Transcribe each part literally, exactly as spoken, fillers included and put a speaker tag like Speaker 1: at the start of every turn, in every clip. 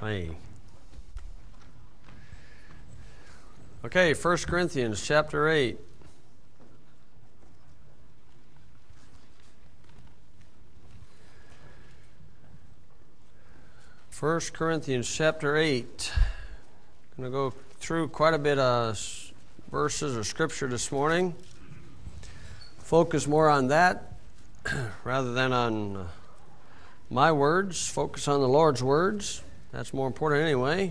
Speaker 1: Hey. Okay, First Corinthians chapter eight. First Corinthians chapter eight. I'm going to go through quite a bit of verses of scripture this morning. Focus more on that rather than on uh, my words. Focus on the Lord's words. That's more important anyway.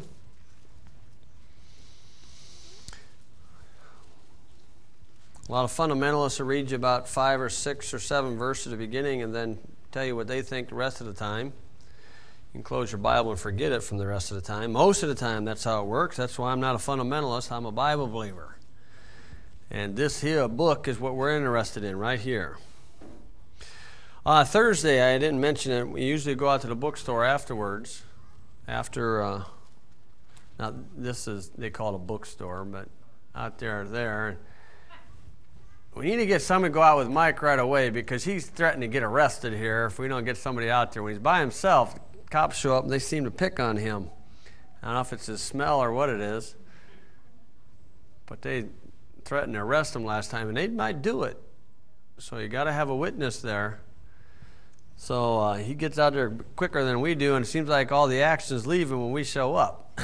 Speaker 1: A lot of fundamentalists will read you about five or six or seven verses at the beginning and then tell you what they think the rest of the time. You can close your Bible and forget it from the rest of the time. Most of the time, that's how it works. That's why I'm not a fundamentalist. I'm a Bible believer. And this here book is what we're interested in right here. Uh, Thursday, I didn't mention it. We usually go out to the bookstore afterwards. After, uh, now this is, they call it a bookstore, but out there, there. We need to get somebody to go out with Mike right away because he's threatening to get arrested here if we don't get somebody out there. When he's by himself, cops show up and they seem to pick on him. I don't know if it's his smell or what it is, but they threatened to arrest him last time, and they might do it. So you got to have a witness there. So uh, he gets out there quicker than we do, and it seems like all the action is leaving when we show up.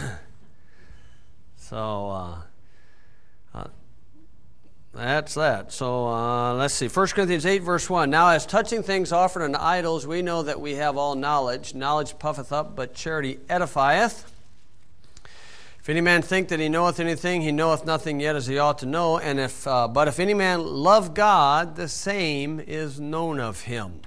Speaker 1: so uh, uh, that's that. So uh, let's see. First Corinthians eight, verse one. Now as touching things offered unto idols, we know that we have all knowledge. Knowledge puffeth up, but charity edifieth. If any man think that he knoweth anything, he knoweth nothing yet as he ought to know. And if, uh, but if any man love God, the same is known of him.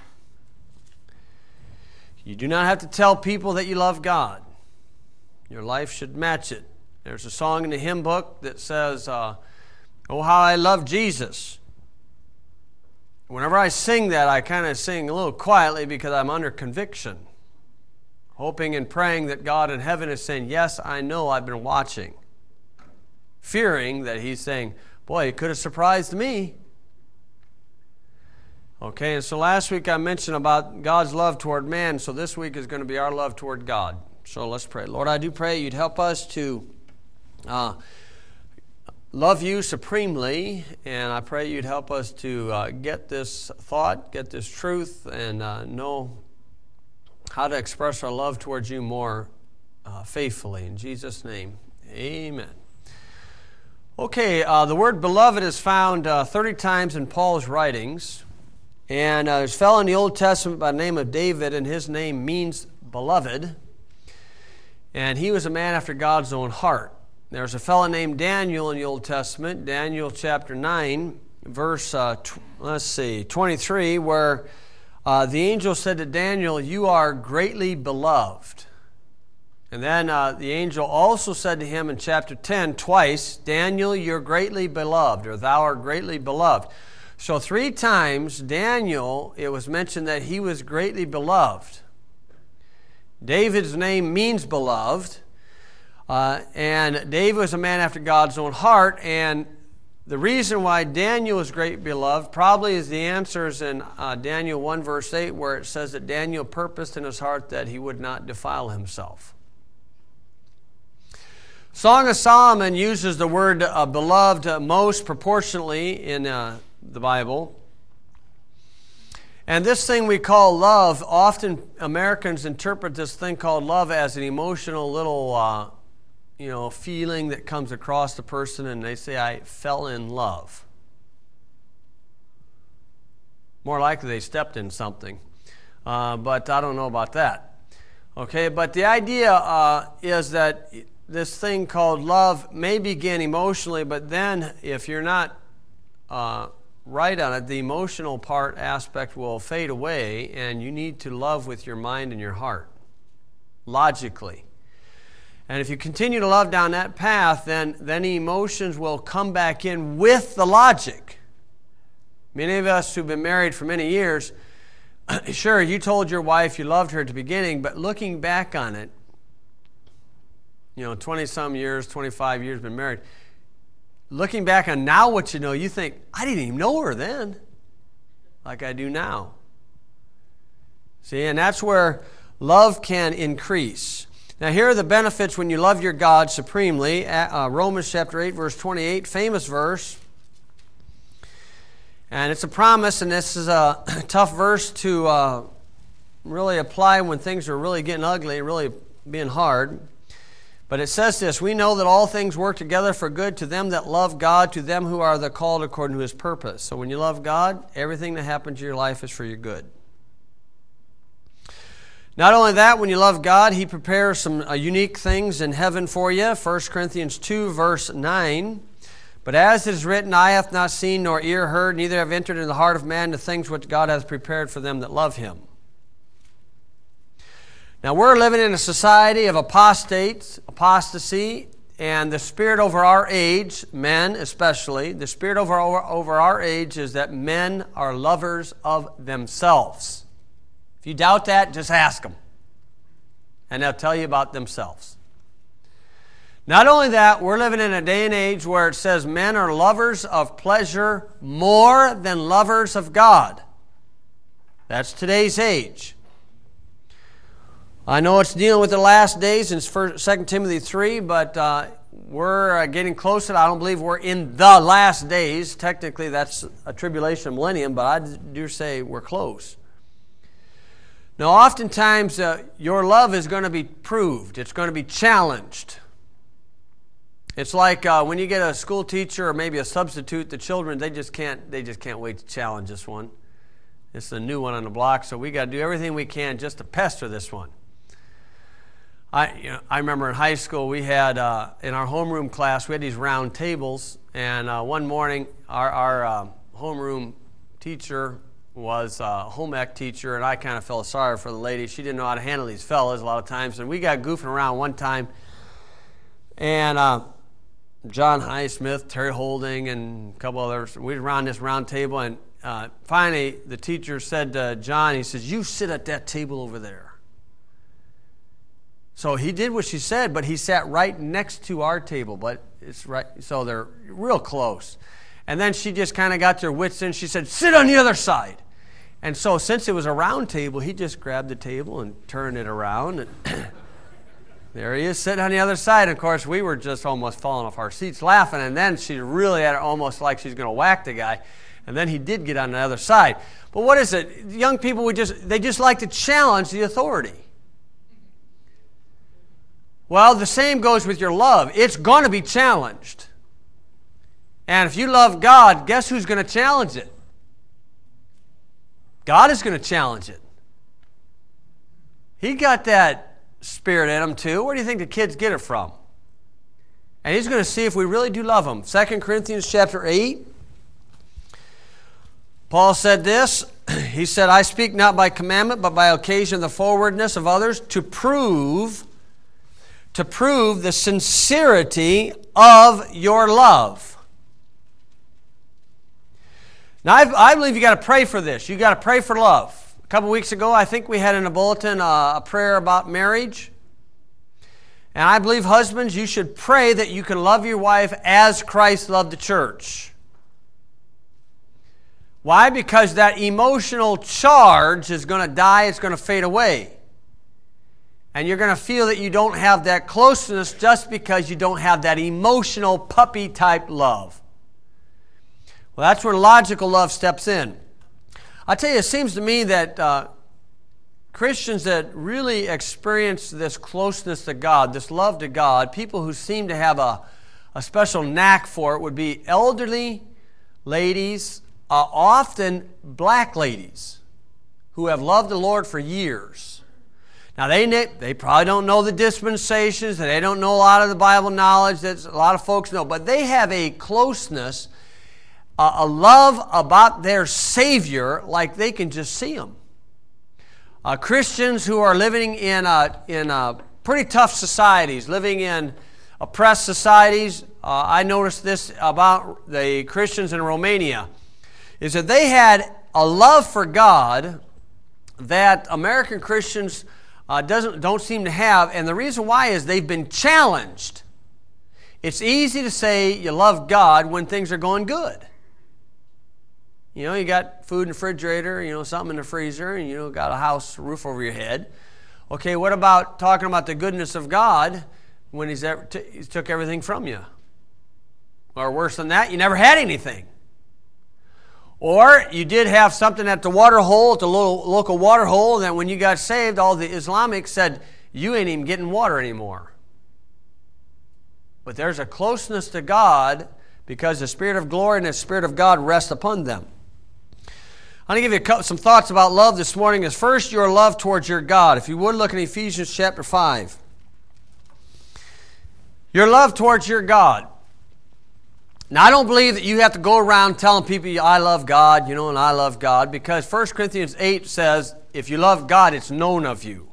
Speaker 1: You do not have to tell people that you love God. Your life should match it. There's a song in the hymn book that says, uh, "Oh, how I love Jesus." Whenever I sing that, I kind of sing a little quietly because I'm under conviction, hoping and praying that God in heaven is saying, yes, I know, I've been watching. Fearing that he's saying, boy, it could have surprised me. Okay, and so last week I mentioned about God's love toward man, so this week is going to be our love toward God. So let's pray. Lord, I do pray you'd help us to uh, love you supremely, and I pray you'd help us to uh, get this thought, get this truth, and uh, know how to express our love towards you more uh, faithfully. In Jesus' name, amen. Okay, uh, the word beloved is found uh, thirty times in Paul's writings. And uh, there's a fellow in the Old Testament by the name of David, and his name means beloved. And he was a man after God's own heart. There's a fellow named Daniel in the Old Testament, Daniel chapter nine, verse, uh, tw- let's see, twenty-three, where uh, the angel said to Daniel, "You are greatly beloved." And then uh, the angel also said to him in chapter ten, twice, "Daniel, you're greatly beloved," or "Thou art greatly beloved." So three times, Daniel, it was mentioned that he was greatly beloved. David's name means beloved. Uh, and David was a man after God's own heart. And the reason why Daniel is greatly beloved probably is the answers in uh, Daniel one verse eight, where it says that Daniel purposed in his heart that he would not defile himself. Song of Solomon uses the word uh, beloved uh, most proportionately in uh, the Bible. And this thing we call love, often Americans interpret this thing called love as an emotional little, uh, you know, feeling that comes across the person, and they say, "I fell in love." More likely they stepped in something, uh, but I don't know about that. Okay, but the idea uh, is that this thing called love may begin emotionally, but then if you're not uh, right on it, the emotional part aspect will fade away, and you need to love with your mind and your heart, logically. And if you continue to love down that path, then, then the emotions will come back in with the logic. Many of us who've been married for many years, sure, you told your wife you loved her at the beginning, but looking back on it, you know, twenty-some years, twenty-five years been married, looking back on now what you know, you think, I didn't even know her then like I do now. See, and that's where love can increase. Now here are the benefits when you love your God supremely. Uh, Romans chapter eight, verse twenty-eight, famous verse. And it's a promise, and this is a tough verse to uh, really apply when things are really getting ugly and really being hard. But it says this, we know that all things work together for good to them that love God, to them who are the called according to His purpose. So when you love God, everything that happens in your life is for your good. Not only that, when you love God, He prepares some uh, unique things in heaven for you. First Corinthians two, verse nine. But as it is written, eye hath not seen, nor ear heard, neither have entered into the heart of man the things which God hath prepared for them that love Him. Now we're living in a society of apostates, apostasy, and the spirit over our age, men especially, the spirit over, over, over our age is that men are lovers of themselves. If you doubt that, just ask them, and they'll tell you about themselves. Not only that, we're living in a day and age where it says men are lovers of pleasure more than lovers of God. That's today's age. I know it's dealing with the last days in Second Timothy three, but uh, we're uh, getting closer. I don't believe we're in the last days. Technically, that's a tribulation millennium, but I do say we're close. Now, oftentimes, uh, your love is going to be proved. It's going to be challenged. It's like uh, when you get a school teacher or maybe a substitute, the children, they just can't they just can't wait to challenge this one. It's the new one on the block, so we got to do everything we can just to pester this one. I you know, I remember in high school, we had, uh, in our homeroom class, we had these round tables, and uh, one morning, our, our uh, homeroom teacher was a home ec teacher, and I kind of felt sorry for the lady. She didn't know how to handle these fellas a lot of times, and we got goofing around one time, and uh, John Highsmith, Terry Holding, and a couple others, we were around this round table, and uh, finally the teacher said to John, he says, you sit at that table over there. So he did what she said, but he sat right next to our table, but it's right, so they're real close. And then she just kind of got their wits in. She said, sit on the other side. And so since it was a round table, he just grabbed the table and turned it around. And there he is sitting on the other side. Of course, we were just almost falling off our seats laughing. And then she really had it almost like she's going to whack the guy. And then he did get on the other side. But what is it? Young people, we just they just like to challenge the authority. Well, the same goes with your love. It's going to be challenged. And if you love God, guess who's going to challenge it? God is going to challenge it. He got that spirit in him too. Where do you think the kids get it from? And He's going to see if we really do love Him. Second Corinthians chapter eight. Paul said this. He said, I speak not by commandment, but by occasion of the forwardness of others, to prove, to prove the sincerity of your love. Now, I, I believe you got to pray for this. You got to pray for love. A couple weeks ago, I think we had in a bulletin uh, a prayer about marriage. And I believe, husbands, you should pray that you can love your wife as Christ loved the church. Why? Because that emotional charge is going to die. It's going to fade away. And you're going to feel that you don't have that closeness just because you don't have that emotional puppy-type love. Well, that's where logical love steps in. I tell you, it seems to me that uh, Christians that really experience this closeness to God, this love to God, people who seem to have a, a special knack for it would be elderly ladies, uh, often black ladies, who have loved the Lord for years. Now, they they probably don't know the dispensations, and they don't know a lot of the Bible knowledge that a lot of folks know, but they have a closeness, a love about their Savior like they can just see Him. Uh, Christians who are living in uh, in uh, pretty tough societies, living in oppressed societies, uh, I noticed this about the Christians in Romania, is that they had a love for God that American Christians uh, doesn't don't seem to have, and the reason why is they've been challenged. It's easy to say you love God when things are going good. You know, you got food in the refrigerator, you know, something in the freezer, and you know, got a house, a roof over your head. Okay, what about talking about the goodness of God when he's ever t- he took everything from you? Or worse than that, you never had anything. Or you did have something at the water hole, at the little local water hole, and then when you got saved, all the Islamics said, you ain't even getting water anymore. But there's a closeness to God because the Spirit of glory and the Spirit of God rest upon them. I'm going to give you a couple, some thoughts about love this morning. Is first, your love towards your God. If you would, look in Ephesians chapter five. Your love towards your God. Now, I don't believe that you have to go around telling people, I love God, you know, and I love God, because First Corinthians eight says, if you love God, it's known of you.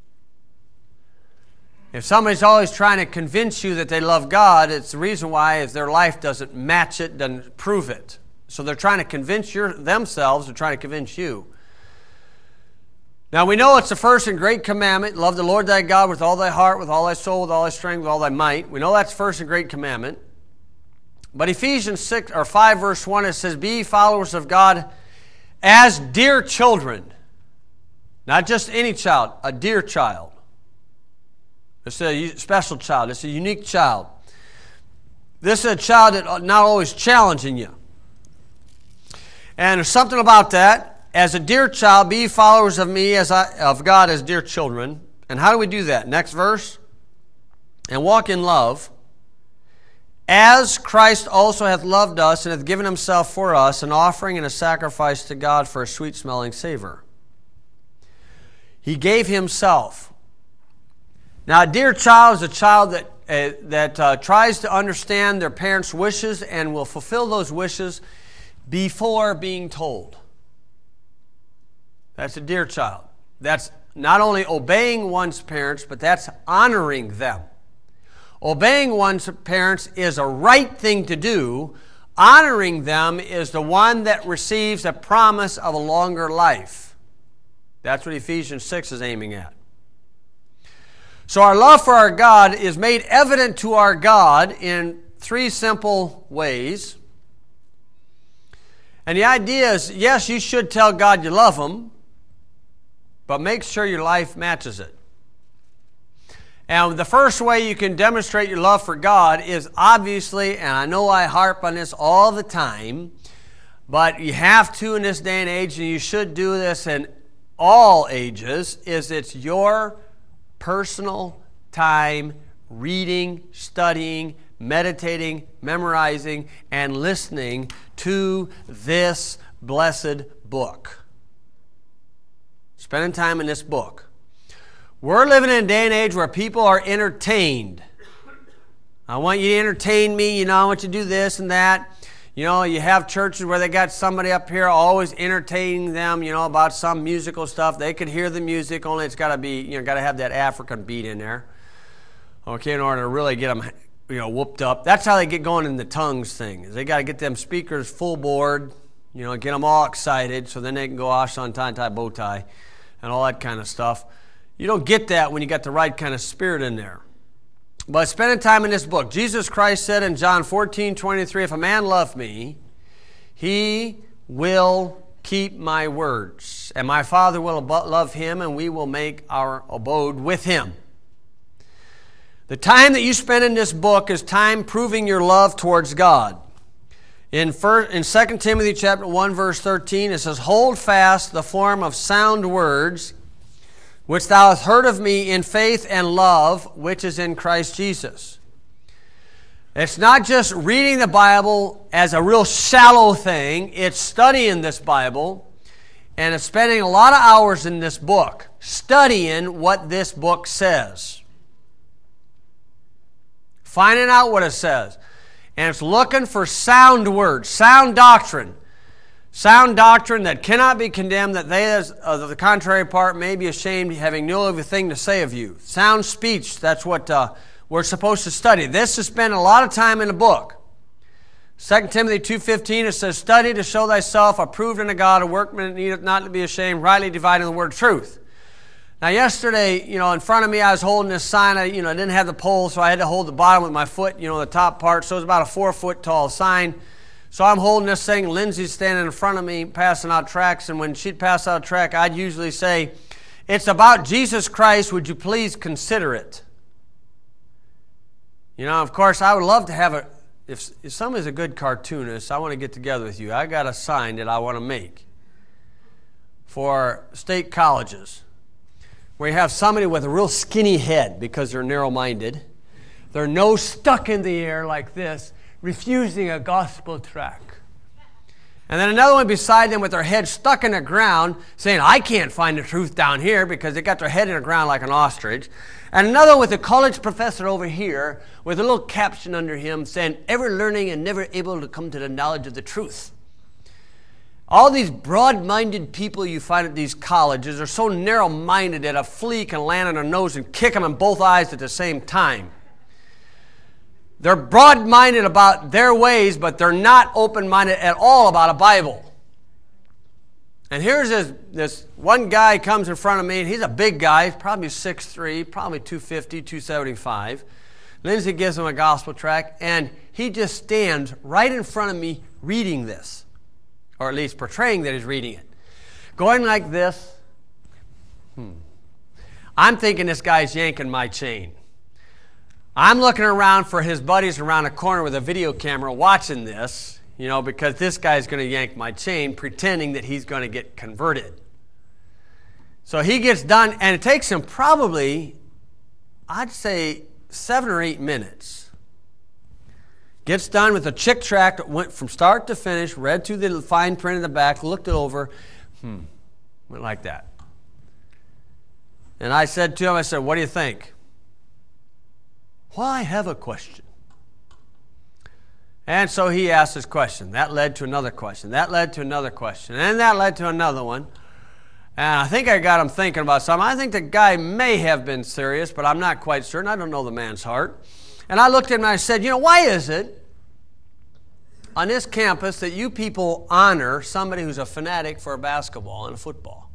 Speaker 1: If somebody's always trying to convince you that they love God, it's the reason why is their life doesn't match it, doesn't prove it. So they're trying to convince your, themselves, they're trying to convince you. Now we know it's the first and great commandment, love the Lord thy God with all thy heart, with all thy soul, with all thy strength, with all thy might. We know that's the first and great commandment. But Ephesians six or five verse one, it says, be followers of God as dear children. Not just any child, a dear child. It's a special child. It's a unique child. This is a child that's not always challenging you. And there's something about that. As a dear child, be followers of me, as I, of God as dear children. And how do we do that? Next verse. And walk in love, as Christ also hath loved us and hath given himself for us, an offering and a sacrifice to God for a sweet-smelling savor. He gave himself. Now, a dear child is a child that, uh, that uh, tries to understand their parents' wishes and will fulfill those wishes before being told. That's a dear child. That's not only obeying one's parents, but that's honoring them. Obeying one's parents is a right thing to do. Honoring them is the one that receives a promise of a longer life. That's what Ephesians six is aiming at. So our love for our God is made evident to our God in three simple ways. And the idea is, yes, you should tell God you love him, but make sure your life matches it. And the first way you can demonstrate your love for God is obviously, and I know I harp on this all the time, but you have to in this day and age, and you should do this in all ages, is it's your personal time reading, studying, meditating, memorizing, and listening to this blessed book. Spending time in this book. We're living in a day and age where people are entertained. I want you to entertain me, you know, I want you to do this and that. You know, you have churches where they got somebody up here always entertaining them, you know, about some musical stuff. They could hear the music, only it's got to be, you know, got to have that African beat in there. Okay, in order to really get them, you know, whooped up. That's how they get going in the tongues thing. Is they got to get them speakers full board, you know, get them all excited so then they can go ashan, tie, tie, bow tie, and all that kind of stuff. You don't get that when you got the right kind of spirit in there. But spending time in this book, Jesus Christ said in John fourteen twenty-three, if a man love me, he will keep my words, and my Father will love him, and we will make our abode with him. The time that you spend in this book is time proving your love towards God. In, first, in Second Timothy chapter one, verse thirteen, it says, hold fast the form of sound words, which thou hast heard of me in faith and love, which is in Christ Jesus. It's not just reading the Bible as a real shallow thing. It's studying this Bible, and it's spending a lot of hours in this book, studying what this book says. Finding out what it says. And it's looking for sound words, sound doctrine. Sound doctrine that cannot be condemned, that they as of the contrary part may be ashamed, having no other thing to say of you. Sound speech, that's what uh, we're supposed to study. This is spend a lot of time in the book. Second Timothy two fifteen, it says, study to show thyself approved unto God, a workman that needeth not to be ashamed, rightly dividing the word of truth. Now yesterday, you know, in front of me I was holding this sign. I, you know, I didn't have the pole, so I had to hold the bottom with my foot, you know, the top part. So it was about a four foot tall sign. So I'm holding this thing, Lindsay's standing in front of me passing out tracts, and when she'd pass out a tract, I'd usually say, It's about Jesus Christ. Would you please consider it? You know, of course, I would love to have a, if, if somebody's a good cartoonist, I want to get together with you. I got a sign that I want to make for state colleges, where you have somebody with a real skinny head because they're narrow-minded, their nose stuck in the air like this, refusing a gospel tract. And then another one beside them with their head stuck in the ground, saying, I can't find the truth down here, because they got their head in the ground like an ostrich. And another with a college professor over here with a little caption under him saying, ever learning and never able to come to the knowledge of the truth. All these broad-minded people you find at these colleges are so narrow-minded that a flea can land on their nose and kick them in both eyes at the same time. They're broad-minded about their ways, but they're not open-minded at all about a Bible. And here's this, this one guy comes in front of me, and he's a big guy, probably six three, probably two fifty, two seventy-five. Lindsay gives him a gospel tract, and he just stands right in front of me reading this, or at least portraying that he's reading it. Going like this. Hmm. I'm thinking this guy's yanking my chain. I'm looking around for his buddies around the corner with a video camera watching this, you know, because this guy's going to yank my chain, pretending that he's going to get converted. So he gets done, and it takes him probably, I'd say, seven or eight minutes. Gets done with a chick tract, went from start to finish, read through the fine print in the back, looked it over, hmm, went like that. And I said to him, I said, what do you think? Well, I have a question. And so he asked his question. That led to another question. That led to another question. And that led to another one. And I think I got him thinking about something. I think the guy may have been serious, but I'm not quite certain. I don't know the man's heart. And I looked at him and I said, you know, why is it on this campus that you people honor somebody who's a fanatic for basketball and football?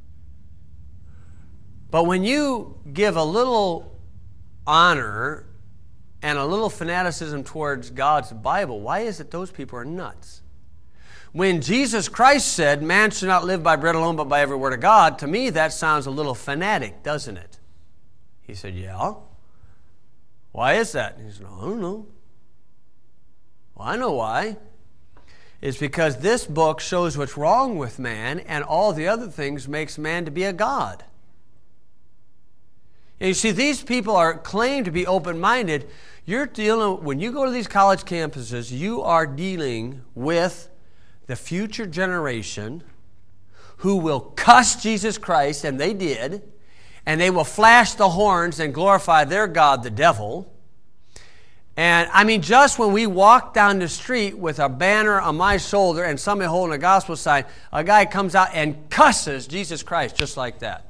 Speaker 1: But when you give a little honor and a little fanaticism towards God's Bible, why is it those people are nuts? When Jesus Christ said, man should not live by bread alone, but by every word of God, to me that sounds a little fanatic, doesn't it? He said, yeah. Why is that? He said, I don't know. Well, I know why. It's because this book shows what's wrong with man, and all the other things makes man to be a god. And you see, these people are claimed to be open-minded. You're dealing, when you go to these college campuses, you are dealing with the future generation who will cuss Jesus Christ, and they did, and they will flash the horns and glorify their god, the devil. And I mean, just when we walk down the street with a banner on my shoulder and somebody holding a gospel sign, a guy comes out and cusses Jesus Christ just like that.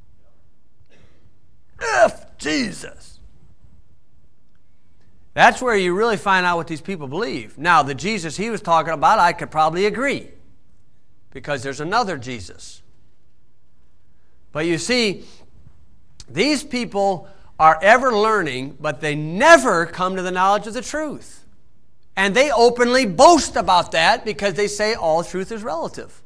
Speaker 1: F Jesus. That's where you really find out what these people believe. Now, the Jesus he was talking about, I could probably agree, because there's another Jesus. But you see, these people are ever learning, but they never come to the knowledge of the truth. And they openly boast about that because they say all truth is relative.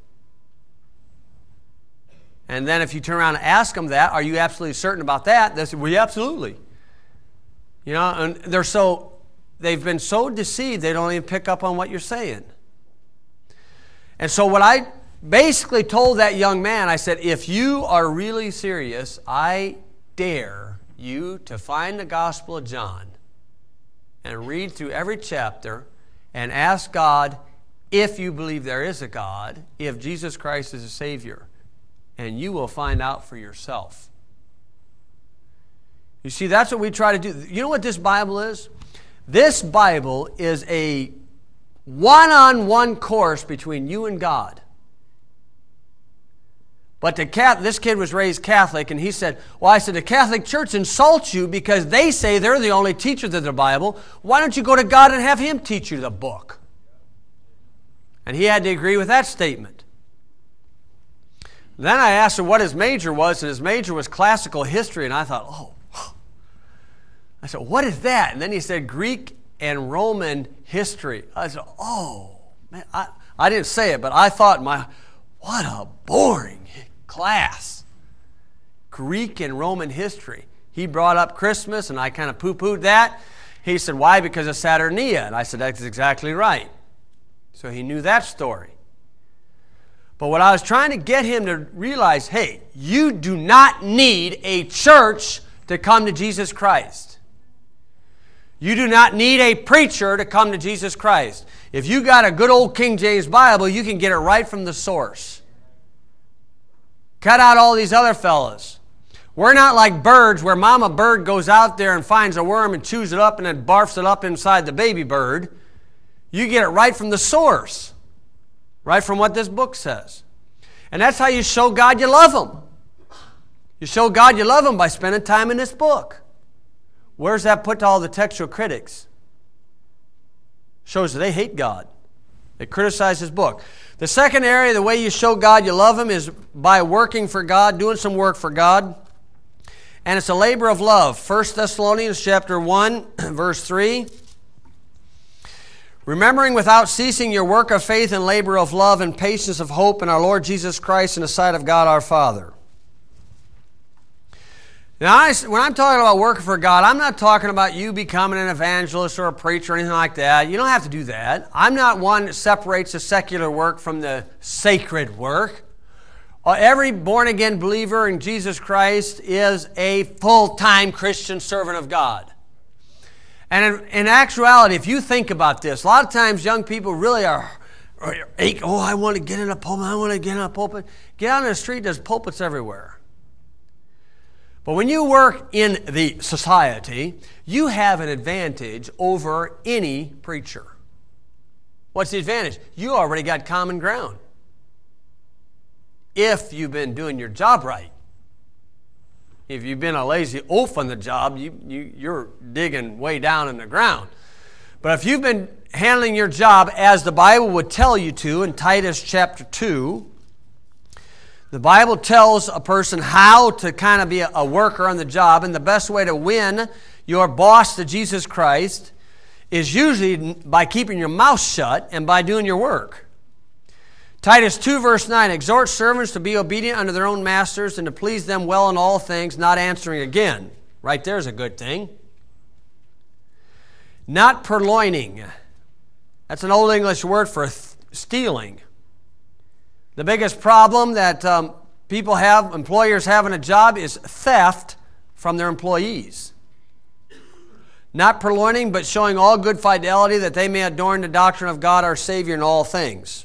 Speaker 1: And then if you turn around and ask them that, are you absolutely certain about that? They say, well, yeah, absolutely. You know, and they're so, they've been so deceived they don't even pick up on what you're saying. And so what I basically told that young man, I said, if you are really serious, I dare you to find the Gospel of John and read through every chapter and ask God if you believe there is a God, if Jesus Christ is a Savior. And you will find out for yourself. You see, that's what we try to do. You know what this Bible is? This Bible is a one-on-one course between you and God. But the Catholic, this kid was raised Catholic, and he said, well, I said, the Catholic Church insults you because they say they're the only teachers of the Bible. Why don't you go to God and have Him teach you the book? And he had to agree with that statement. Then I asked him what his major was, and his major was classical history, and I thought, oh. I said, what is that? And then he said Greek and Roman history. I said, oh, man. I, I didn't say it, but I thought, my, what a boring class. Greek and Roman history. He brought up Christmas, and I kind of poo-pooed that. He said, why? Because of Saturnia. And I said, that's exactly right. So he knew that story. But what I was trying to get him to realize, hey, you do not need a church to come to Jesus Christ. You do not need a preacher to come to Jesus Christ. If you got a good old King James Bible, you can get it right from the source. Cut out all these other fellas. We're not like birds where mama bird goes out there and finds a worm and chews it up and then barfs it up inside the baby bird. You get it right from the source. Right from what this book says. And that's how you show God you love Him. You show God you love Him by spending time in this book. Where's that put to all the textual critics? Shows that they hate God. They criticize His book. The second area, the way you show God you love Him, is by working for God, doing some work for God. And it's a labor of love. First Thessalonians chapter one, verse three. Remembering without ceasing your work of faith and labor of love and patience of hope in our Lord Jesus Christ in the sight of God our Father. Now, I, when I'm talking about working for God, I'm not talking about you becoming an evangelist or a preacher or anything like that. You don't have to do that. I'm not one that separates the secular work from the sacred work. Every born-again believer in Jesus Christ is a full-time Christian servant of God. And in, in actuality, if you think about this, a lot of times young people really are, are ache, oh, I want to get in a pulpit, I want to get in a pulpit. Get out on the street, there's pulpits everywhere. But when you work in the society, you have an advantage over any preacher. What's the advantage? You already got common ground. If you've been doing your job right. If you've been a lazy oaf on the job, you, you, you're digging way down in the ground. But if you've been handling your job as the Bible would tell you to in Titus chapter two, the Bible tells a person how to kind of be a, a worker on the job, and the best way to win your boss to Jesus Christ is usually by keeping your mouth shut and by doing your work. Titus two verse nine, exhort servants to be obedient unto their own masters and to please them well in all things, not answering again. Right there's a good thing. Not purloining. That's an old English word for th- stealing. The biggest problem that um, people have, employers have in a job is theft from their employees. Not purloining, but showing all good fidelity that they may adorn the doctrine of God our Savior in all things.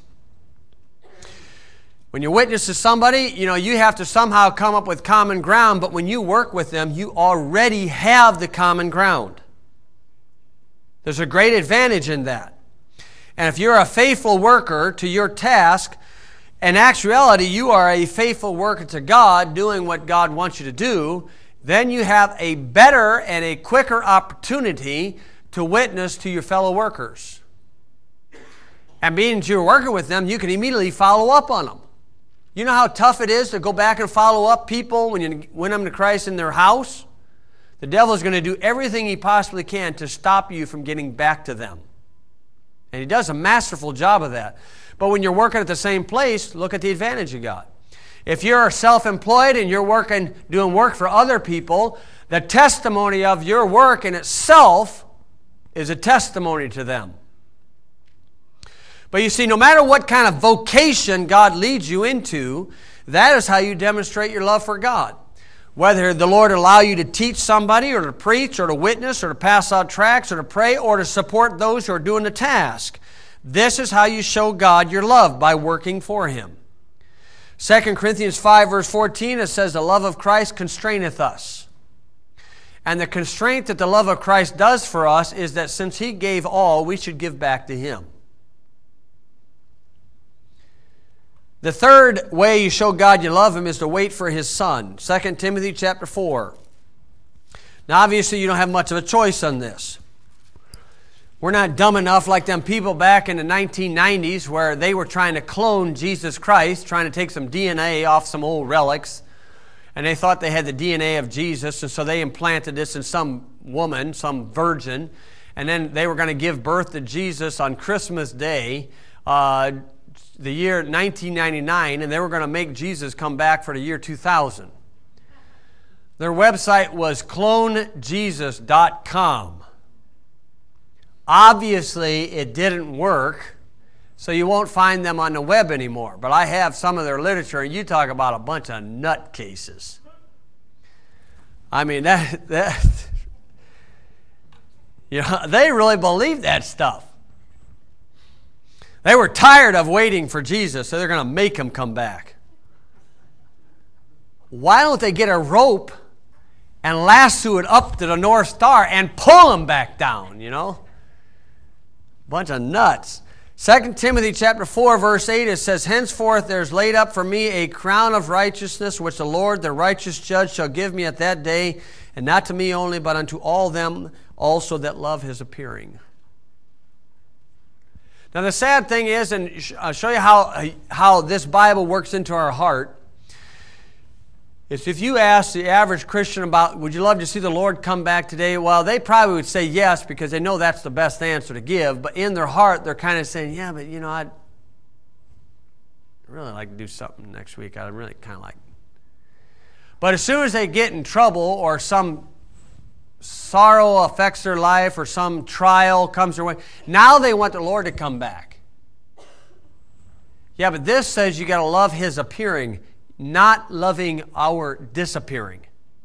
Speaker 1: When you witness to somebody, you know, you have to somehow come up with common ground, but when you work with them, you already have the common ground. There's a great advantage in that. And if you're a faithful worker to your task, in actuality, you are a faithful worker to God, doing what God wants you to do, then you have a better and a quicker opportunity to witness to your fellow workers. And being that you're working with them, you can immediately follow up on them. You know how tough it is to go back and follow up people when you win them to Christ in their house? The devil is going to do everything he possibly can to stop you from getting back to them. And he does a masterful job of that. But when you're working at the same place, look at the advantage you got. If you're self-employed and you're working, doing work for other people, the testimony of your work in itself is a testimony to them. But you see, no matter what kind of vocation God leads you into, that is how you demonstrate your love for God. Whether the Lord allow you to teach somebody or to preach or to witness or to pass out tracts or to pray or to support those who are doing the task. This is how you show God your love, by working for Him. Second Corinthians five verse fourteen, it says, the love of Christ constraineth us. And the constraint that the love of Christ does for us is that since He gave all, we should give back to Him. The third way you show God you love Him is to wait for His Son. Second Timothy chapter four. Now obviously you don't have much of a choice on this. We're not dumb enough like them people back in the nineteen nineties where they were trying to clone Jesus Christ, trying to take some D N A off some old relics. And they thought they had the D N A of Jesus, and so they implanted this in some woman, some virgin. And then they were going to give birth to Jesus on Christmas Day, uh, the year nineteen ninety-nine, and they were going to make Jesus come back for the year two thousand. Their website was clone jesus dot com. Obviously, it didn't work, so you won't find them on the web anymore. But I have some of their literature, and you talk about a bunch of nutcases. I mean, that, that you know, they really believe that stuff. They were tired of waiting for Jesus, so they're going to make him come back. Why don't they get a rope and lasso it up to the North Star and pull him back down, you know? Bunch of nuts. Second Timothy chapter four, verse eight, it says, henceforth there is laid up for me a crown of righteousness, which the Lord, the righteous judge, shall give me at that day, and not to me only, but unto all them also that love his appearing. Now the sad thing is, and I'll show you how, how this Bible works into our heart, is if you ask the average Christian about, would you love to see the Lord come back today? Well, they probably would say yes, because they know that's the best answer to give. But in their heart, they're kind of saying, yeah, but you know, I'd really like to do something next week. I'd really kind of like. But as soon as they get in trouble, or some sorrow affects their life, or some trial comes their way, now they want the Lord to come back. Yeah, but this says you got to love his appearing, not loving our disappearing.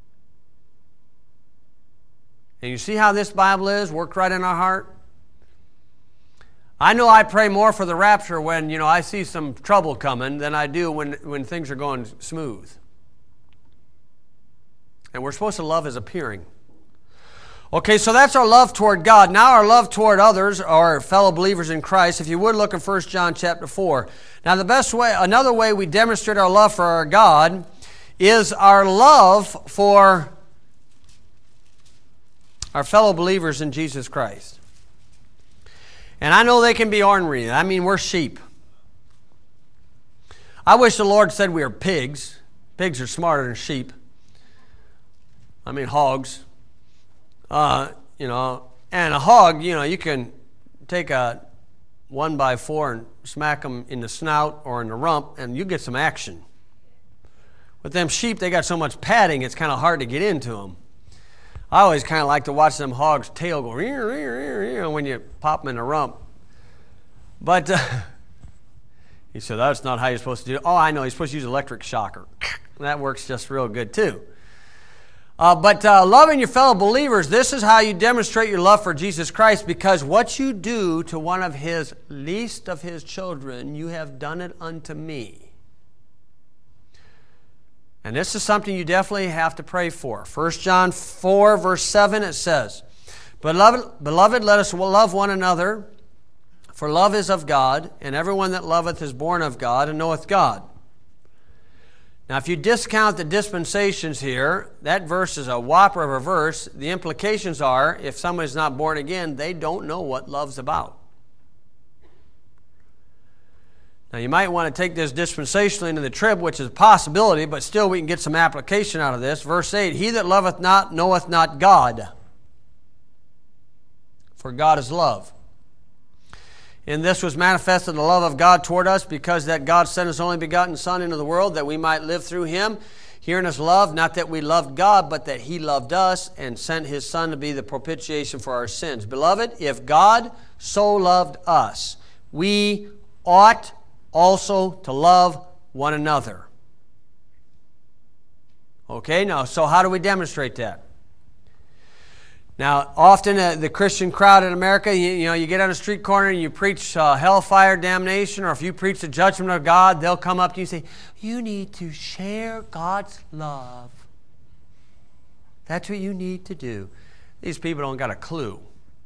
Speaker 1: And you see how this Bible is, worked right in our heart? I know I pray more for the rapture when, you know, I see some trouble coming than I do when, when things are going smooth. And we're supposed to love his appearing. Okay, so that's our love toward God. Now our love toward others, our fellow believers in Christ. If you would look in First John chapter four. Now the best way, another way we demonstrate our love for our God is our love for our fellow believers in Jesus Christ. And I know they can be ornery. I mean, we're sheep. I wish the Lord said we are pigs. Pigs are smarter than sheep. I mean, hogs. Uh, you know, and a hog, you know, you can take a one by four and smack them in the snout or in the rump, and you get some action. With them sheep, they got so much padding, it's kind of hard to get into them. I always kind of like to watch them hogs' tail go rear, rear, rear, rear, when you pop them in the rump. But uh, he said, that's not how you're supposed to do it. Oh, I know, you're supposed to use electric shocker. That works just real good, too. Uh, but uh, loving your fellow believers, this is how you demonstrate your love for Jesus Christ, because what you do to one of his least of his children, you have done it unto me. And this is something you definitely have to pray for. First John four, verse seven, it says, Beloved, beloved, let us love one another, for love is of God, and everyone that loveth is born of God and knoweth God. Now, if you discount the dispensations here, that verse is a whopper of a verse. The implications are, if somebody's not born again, they don't know what love's about. Now, you might want to take this dispensationally into the trib, which is a possibility, but still we can get some application out of this. Verse eight, he that loveth not knoweth not God, for God is love. In this was manifested the love of God toward us, because that God sent his only begotten Son into the world, that we might live through him. Herein is love, not that we loved God, but that he loved us and sent his Son to be the propitiation for our sins. Beloved, if God so loved us, we ought also to love one another. Okay, now, so how do we demonstrate that? Now, often uh, the Christian crowd in America, you, you know, you get on a street corner and you preach uh, hellfire damnation, or if you preach the judgment of God, they'll come up to you and say, you need to share God's love. That's what you need to do. These people don't got a clue.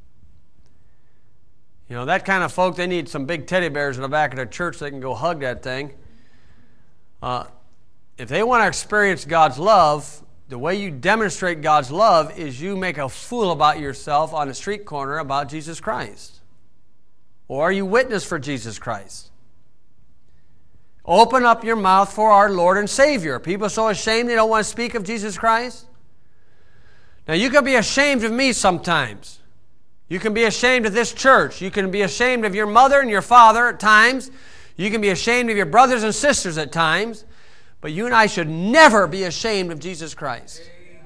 Speaker 1: You know, that kind of folk, they need some big teddy bears in the back of their church so they can go hug that thing. Uh, if they want to experience God's love, the way you demonstrate God's love is you make a fool about yourself on a street corner about Jesus Christ. Or you witness for Jesus Christ. Open up your mouth for our Lord and Savior. People are so ashamed they don't want to speak of Jesus Christ. Now you can be ashamed of me sometimes. You can be ashamed of this church. You can be ashamed of your mother and your father at times. You can be ashamed of your brothers and sisters at times. But you and I should never be ashamed of Jesus Christ.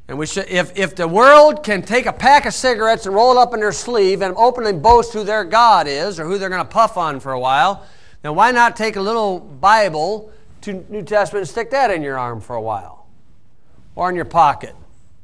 Speaker 1: And we should, if, if the world can take a pack of cigarettes and roll it up in their sleeve and openly boast who their God is or who they're going to puff on for a while, then why not take a little Bible to New Testament and stick that in your arm for a while or in your pocket?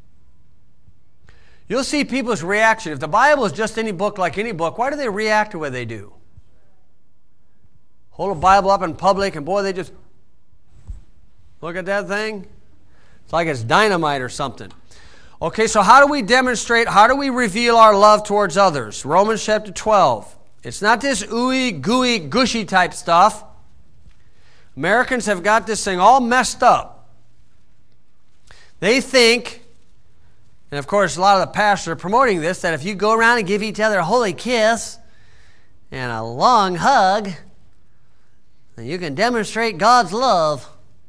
Speaker 1: You'll see people's reaction. If the Bible is just any book like any book, why do they react the way they do? Hold a Bible up in public and boy, they just look at that thing. It's like it's dynamite or something. Okay, so how do we demonstrate, how do we reveal our love towards others? Romans chapter twelve. It's not this ooey, gooey, gushy type stuff. Americans have got this thing all messed up. They think, and of course a lot of the pastors are promoting this, that if you go around and give each other a holy kiss and a long hug, then you can demonstrate God's love.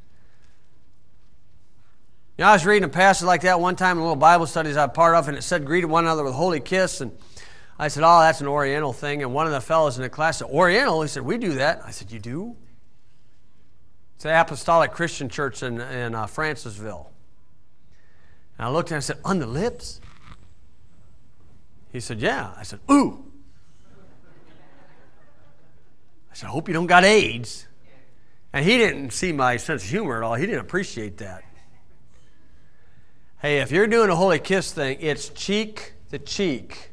Speaker 1: You know, I was reading a passage like that one time in a little Bible studies I was part of, and it said, greet one another with a holy kiss. And I said, oh, that's an Oriental thing. And one of the fellows in the class said, Oriental? He said, we do that. I said, you do? It's the Apostolic Christian Church in, in uh, Francisville. And I looked at him and I said, on the lips? He said, yeah. I said, ooh. I said, I hope you don't got AIDS. And he didn't see my sense of humor at all. He didn't appreciate that. Hey, if you're doing a holy kiss thing, it's cheek to cheek.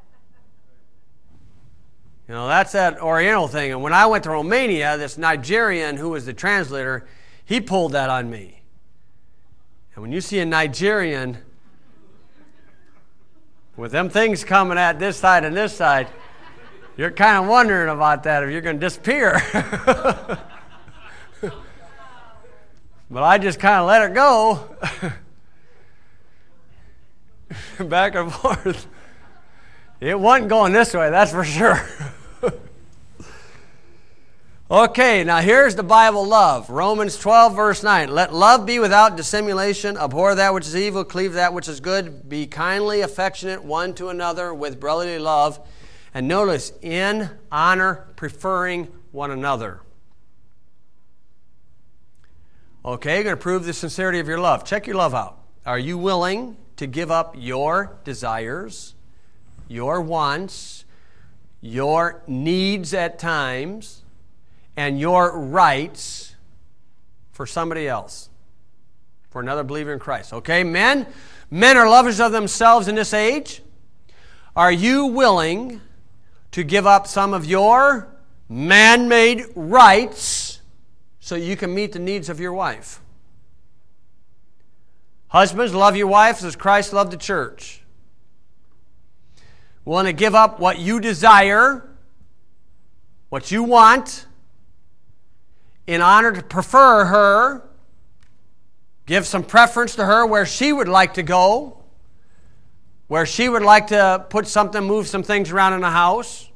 Speaker 1: You know, that's that Oriental thing. And when I went to Romania, this Nigerian who was the translator, he pulled that on me. And when you see a Nigerian with them things coming at this side and this side, you're kind of wondering about that, if you're going to disappear. But I just kind of let it go. Back and forth. It wasn't going this way, that's for sure. Okay, now here's the Bible love. Romans twelve, verse nine. Let love be without dissimulation. Abhor that which is evil. Cleave that which is good. Be kindly affectionate one to another with brotherly love. And notice, in honor, preferring one another. Okay, you're going to prove the sincerity of your love. Check your love out. Are you willing to give up your desires, your wants, your needs at times, and your rights for somebody else, for another believer in Christ? Okay, men? Men are lovers of themselves in this age. Are you willing to give up some of your man-made rights so you can meet the needs of your wife? Husbands, love your wives as Christ loved the church. Willing to give up what you desire, what you want, in honor to prefer her, give some preference to her where she would like to go, where she would like to put something, move some things around in the house,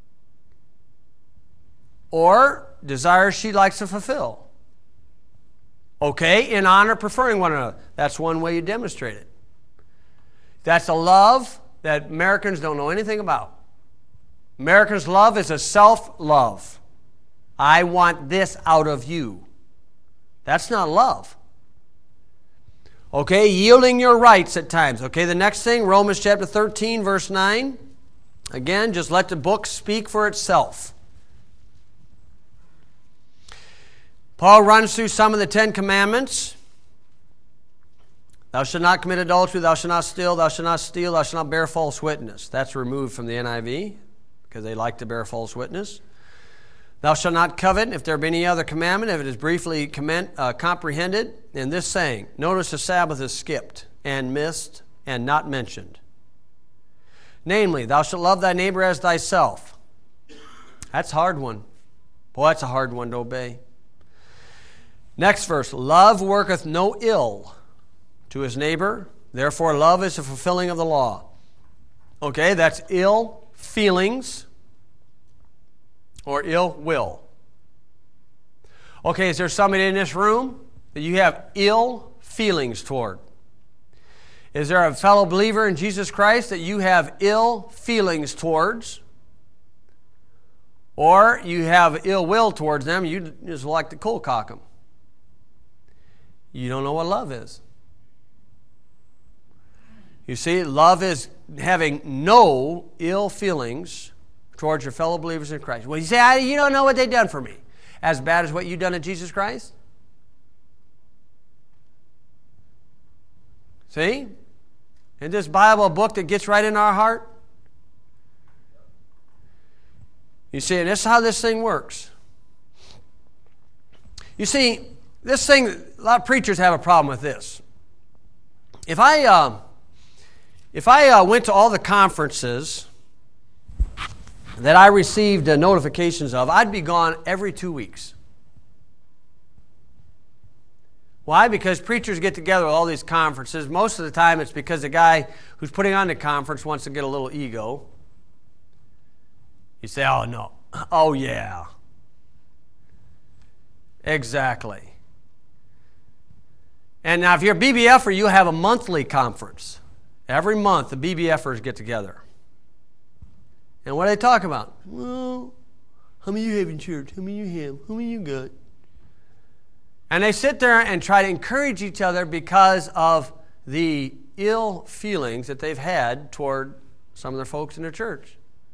Speaker 1: or desires she likes to fulfill. Okay, in honor, preferring one another. That's one way you demonstrate it. That's a love that Americans don't know anything about. Americans' love is a self-love. I want this out of you. That's not love. Okay, yielding your rights at times. Okay, the next thing, Romans chapter thirteen, verse nine. Again, just let the book speak for itself. Paul runs through some of the Ten Commandments. Thou shalt not commit adultery, thou shalt not steal, thou shalt not steal, thou shalt not bear false witness. That's removed from the N I V because they like to bear false witness. Thou shalt not covet, if there be any other commandment, if it is briefly comment, uh, comprehended in this saying. Notice the Sabbath is skipped and missed and not mentioned. Namely, thou shalt love thy neighbor as thyself. That's a hard one. Boy, that's a hard one to obey. Next verse, love worketh no ill to his neighbor, therefore love is the fulfilling of the law. Okay, that's ill feelings or ill will. Okay, is there somebody in this room that you have ill feelings toward? Is there a fellow believer in Jesus Christ that you have ill feelings towards? Or you have ill will towards them, you just like to cold cock them? You don't know what love is. You see, love is having no ill feelings towards your fellow believers in Christ. Well, you say, I, you don't know what they've done for me. As bad as what you've done in Jesus Christ? See? Isn't this Bible a book that gets right in our heart? You see, and this is how this thing works. You see, this thing, a lot of preachers have a problem with this. If I, uh, if I uh, went to all the conferences that I received uh, notifications of, I'd be gone every two weeks. Why? Because preachers get together at all these conferences. Most of the time it's because the guy who's putting on the conference wants to get a little ego. You say, oh, no. Oh, yeah. Exactly. And now if you're a B B F er, you have a monthly conference. Every month the B B F ers get together. And what do they talk about? Well, how many you have in church? How many you have? How many you got? And they sit there and try to encourage each other because of the ill feelings that they've had toward some of their folks in their church.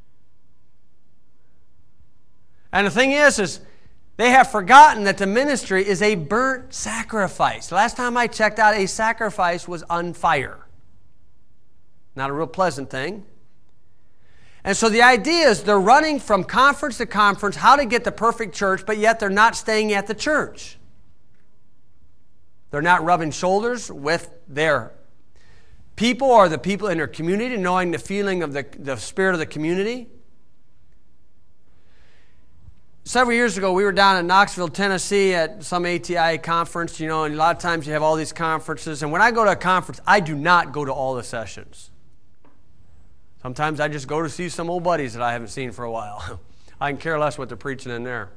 Speaker 1: And the thing is, is they have forgotten that the ministry is a burnt sacrifice. Last time I checked out, a sacrifice was on fire. Not a real pleasant thing. And so the idea is they're running from conference to conference how to get the perfect church, but yet they're not staying at the church. They're not rubbing shoulders with their people or the people in their community, knowing the feeling of the, the spirit of the community. Several years ago, we were down in Knoxville, Tennessee at some A T I conference, you know, and a lot of times you have all these conferences. And when I go to a conference, I do not go to all the sessions. Sometimes I just go to see some old buddies that I haven't seen for a while. I can care less what they're preaching in there.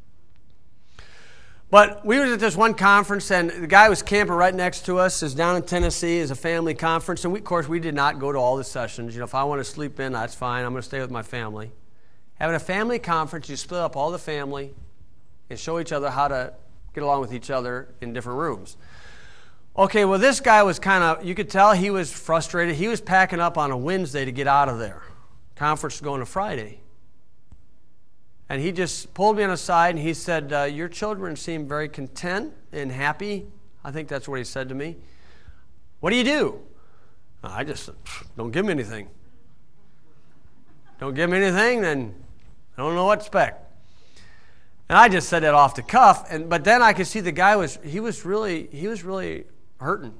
Speaker 1: But we were at this one conference, and the guy who was camping right next to us is down in Tennessee. It's a family conference, and we, of course, we did not go to all the sessions. You know, if I want to sleep in, that's fine. I'm going to stay with my family. Having a family conference, you split up all the family and show each other how to get along with each other in different rooms. Okay, well, this guy was kind of, you could tell he was frustrated. He was packing up on a Wednesday to get out of there. Conference was going to Friday. And he just pulled me on the side and he said, uh, your children seem very content and happy. I think that's what he said to me. What do you do? I just said, don't give me anything. Don't give me anything, then I don't know what to expect. And I just said that off the cuff, and but then I could see the guy was he was really he was really hurting.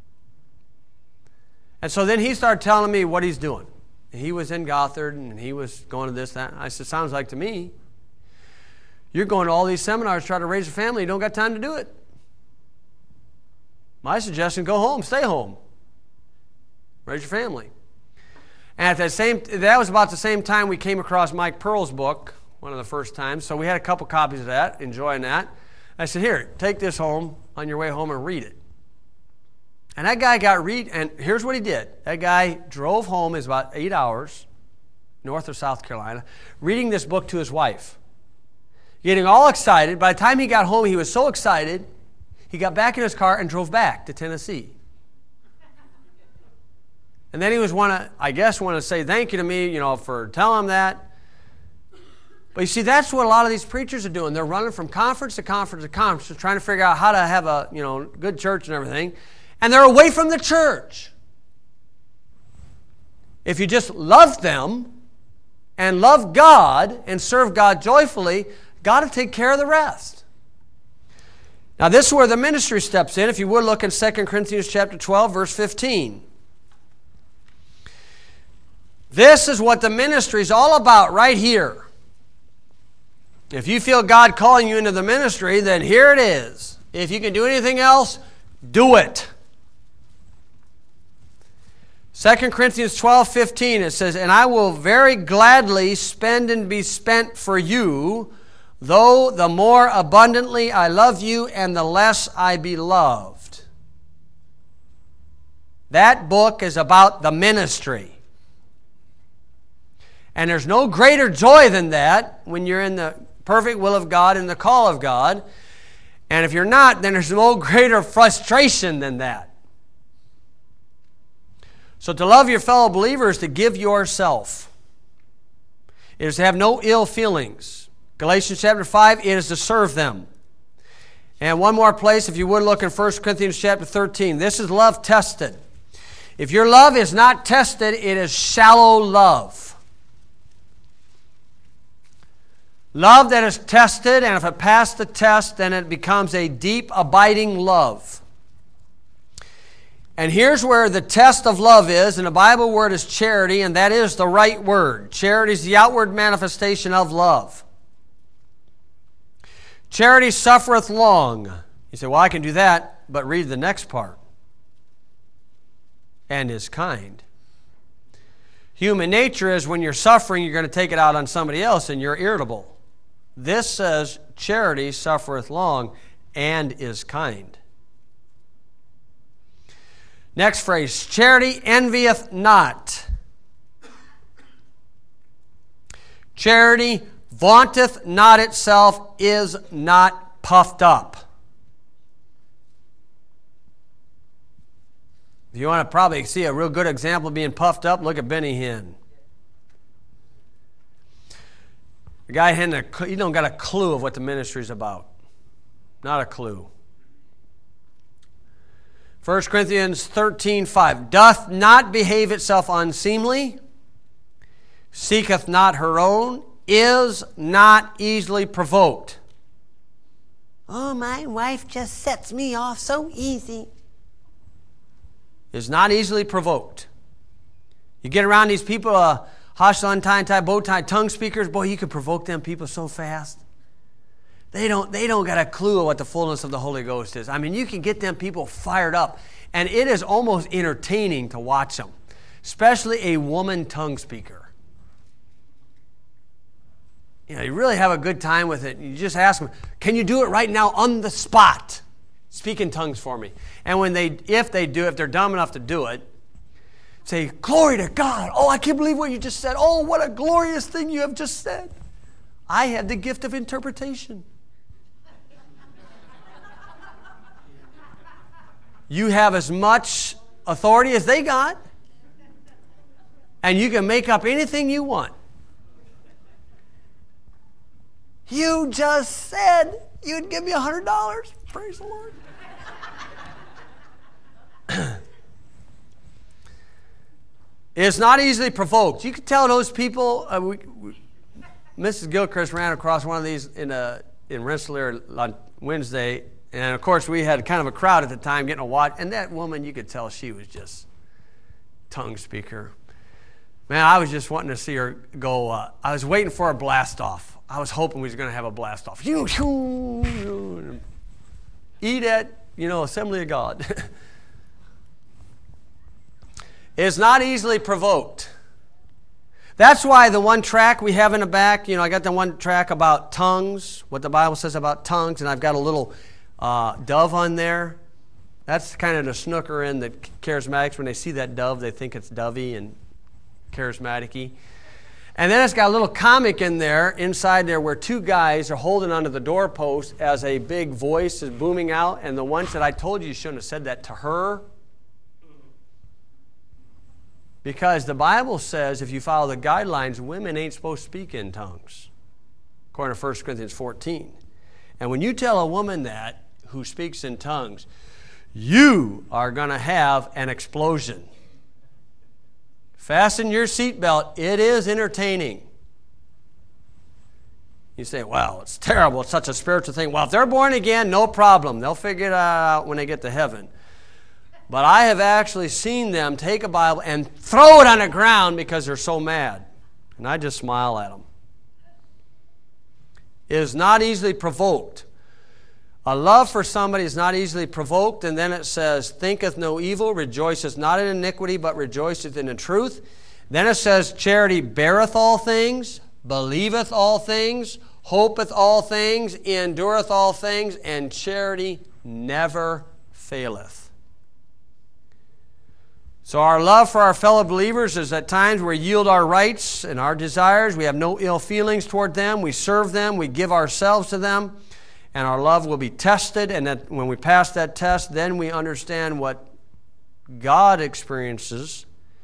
Speaker 1: And so then he started telling me what he's doing. He was in Gothard and he was going to this, that. I said, sounds like to me, you're going to all these seminars trying to raise a family, you don't got time to do it. My suggestion, go home, stay home. Raise your family. And at that same, that was about the same time we came across Mike Pearl's book, one of the first times. So we had a couple copies of that, enjoying that. I said, here, take this home on your way home and read it. And that guy got read, and here's what he did. That guy drove home, is about eight hours, north of South Carolina, reading this book to his wife. Getting all excited. By the time he got home, he was so excited, he got back in his car and drove back to Tennessee. And then he was want to, I guess, want to say thank you to me, you know, for telling him that. But you see, that's what a lot of these preachers are doing. They're running from conference to conference to conference, trying to figure out how to have a, you know, good church and everything. And they're away from the church. If you just love them and love God and serve God joyfully, God will take care of the rest. Now, this is where the ministry steps in. If you would look in Second Corinthians chapter twelve, verse fifteen. This is what the ministry is all about right here. If you feel God calling you into the ministry, then here it is. If you can do anything else, do it. Second Corinthians twelve fifteen, it says, and I will very gladly spend and be spent for you, though the more abundantly I love you and the less I be loved. That book is about the ministry. And there's no greater joy than that when you're in the perfect will of God and the call of God. And if you're not, then there's no greater frustration than that. So to love your fellow believers is to give yourself. It is to have no ill feelings. Galatians chapter five, it is to serve them. And one more place, if you would look in First Corinthians chapter thirteen. This is love tested. If your love is not tested, it is shallow love. Love that is tested, and if it passed the test, then it becomes a deep, abiding love. And here's where the test of love is, and the Bible word is charity, and that is the right word. Charity is the outward manifestation of love. Charity suffereth long. You say, well, I can do that, but read the next part. And is kind. Human nature is when you're suffering, you're going to take it out on somebody else, and you're irritable. This says, charity suffereth long and is kind. Next phrase, charity envieth not. Charity vaunteth not itself, is not puffed up. If you want to probably see a real good example of being puffed up, look at Benny Hinn. The guy hadn't a, he don't got a clue of what the ministry is about. Not a clue. First Corinthians thirteen five. Doth not behave itself unseemly, seeketh not her own, is not easily provoked. Oh, my wife just sets me off so easy. Is not easily provoked. You get around these people, uh, hostile, untie, tie, bow tie, tongue speakers, boy, you can provoke them people so fast. They don't, they don't got a clue of what the fullness of the Holy Ghost is. I mean, you can get them people fired up, and it is almost entertaining to watch them, especially a woman tongue speaker. You know, you really have a good time with it. You just ask them, can you do it right now on the spot? Speak in tongues for me. And when they, if they do, if they're dumb enough to do it, say, glory to God. Oh, I can't believe what you just said. Oh, what a glorious thing you have just said. I had the gift of interpretation. You have as much authority as they got, and you can make up anything you want. You just said you'd give me one hundred dollars. Praise the Lord. It's not easily provoked. You can tell those people. Uh, we, we, Missus Gilchrist ran across one of these in a in Rensselaer on Wednesday, and of course we had kind of a crowd at the time getting a watch. And that woman, you could tell she was just tongue speaker. Man, I was just wanting to see her go. Uh, I was waiting for a blast off. I was hoping we was going to have a blast off. You, you, you, eat at, you know, Assembly of God. It's not easily provoked. That's why the one track we have in the back, you know, I got the one track about tongues, what the Bible says about tongues, and I've got a little uh, dove on there. That's kind of the snooker in that charismatics, when they see that dove, they think it's dovey and charismatic-y. And then it's got a little comic in there, inside there, where two guys are holding onto the doorpost as a big voice is booming out, and the one said, I told you you shouldn't have said that to her. Because the Bible says if you follow the guidelines, women ain't supposed to speak in tongues, according to First Corinthians fourteen. And when you tell a woman that, who speaks in tongues, you are going to have an explosion. Fasten your seatbelt. It is entertaining. You say, well, it's terrible. It's such a spiritual thing. Well, if they're born again, no problem. They'll figure it out when they get to heaven. But I have actually seen them take a Bible and throw it on the ground because they're so mad. And I just smile at them. It is not easily provoked. A love for somebody is not easily provoked. And then it says, thinketh no evil, rejoiceth not in iniquity, but rejoiceth in the truth. Then it says, charity beareth all things, believeth all things, hopeth all things, endureth all things, and charity never faileth. So our love for our fellow believers is at times we yield our rights and our desires. We have no ill feelings toward them. We serve them. We give ourselves to them. And our love will be tested. And that when we pass that test, then we understand what God experiences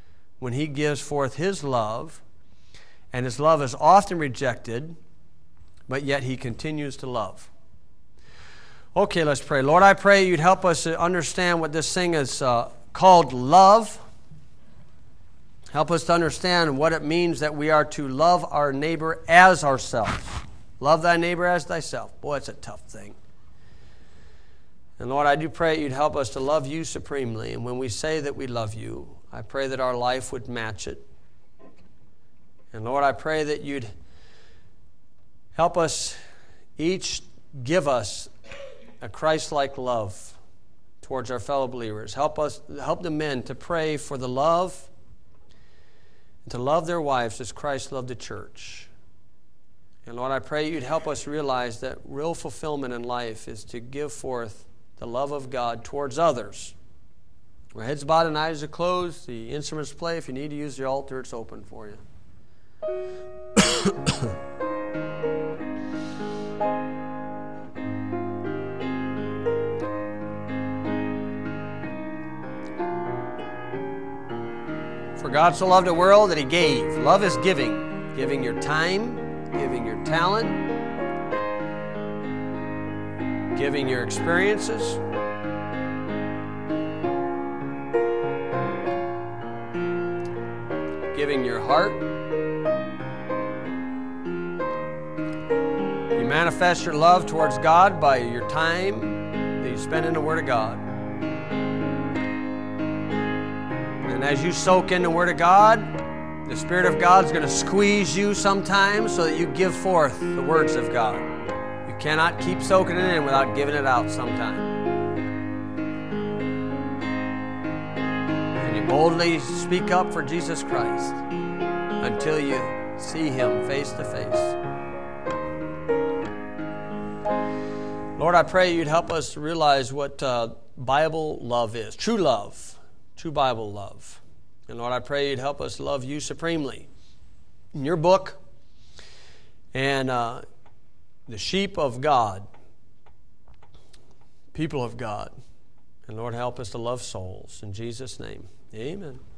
Speaker 1: when He gives forth His love, and His love is often rejected, but yet He continues to love. Okay, let's pray. Lord, I pray You'd help us to understand what this thing is uh, called love. Help us to understand what it means that we are to love our neighbor as ourselves. Love thy neighbor as thyself. Boy, it's a tough thing. And Lord, I do pray You'd help us to love You supremely. And when we say that we love You, I pray that our life would match it. And Lord, I pray that You'd help us each give us a Christ-like love towards our fellow believers. Help us, help the men to pray for the love and to love their wives as Christ loved the church. And Lord, I pray You'd help us realize that real fulfillment in life is to give forth the love of God towards others. Our heads bowed and eyes are closed. The instruments play. If you need to use the altar, it's open for you. For God so loved the world that He gave. Love is giving. Giving your time, giving your talent, giving your experiences. Giving your heart. You manifest your love towards God by your time that you spend in the Word of God. And as you soak in the Word of God, the Spirit of God is going to squeeze you sometimes so that you give forth the words of God. You cannot keep soaking it in without giving it out sometime. And you boldly speak up for Jesus Christ until you see Him face to face. Lord, I pray You'd help us to realize what uh, Bible love is. True love. True Bible love. And Lord, I pray You'd help us love You supremely. In Your book, and uh, the sheep of God, people of God. And Lord, help us to love souls. In Jesus' name, amen.